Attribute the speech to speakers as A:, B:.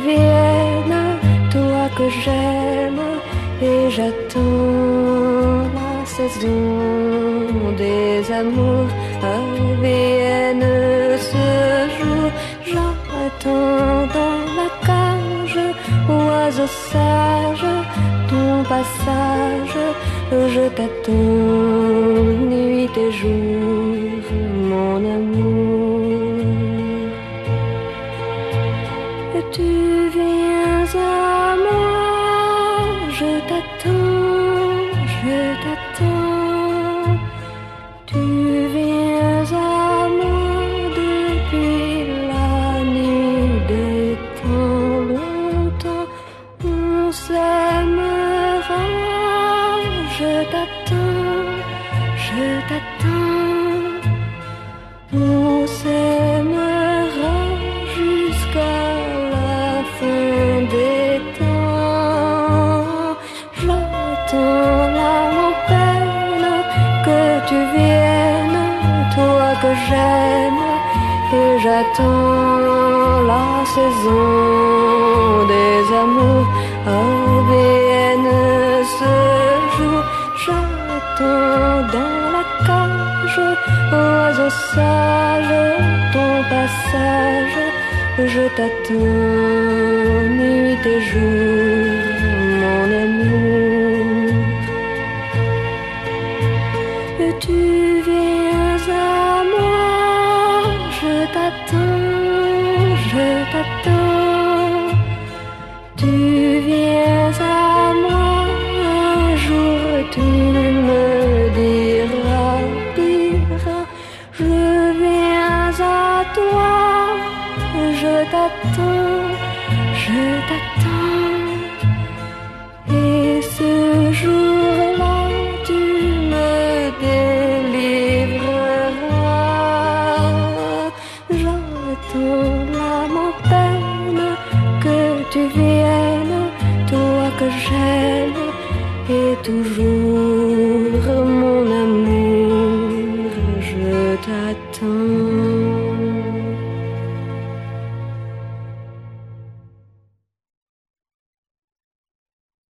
A: viennes, toi que j'aime, et j'attends la saison des amours à Vienne ce jour. J'attends dans la cage, oiseau sage, ton passage. Je t'attends nuit et jour, mon amour. Et tu viens à moi, je t'attends, je t'attends. Tu viens à moi depuis la nuit des temps, longtemps on s'aimera. Je t'attends, je t'attends. On s'aimera jusqu'à la fin des temps. J'attends la peine que tu viennes, toi que j'aime, et j'attends la saison des amours à Vienne ce jour. J'attends dans la cage, oiseau sage, ton passage. Je t'attends nuit et jour, mon amour. Et tu viens à moi, je t'attends, je t'attends. Tu viens à moi, un jour tu me diras, je viens à toi, je t'attends, je t'attends. Et ce jour-là, tu me délivreras. J'attends l'âme en peine que tu viennes, toi que j'aime, et toujours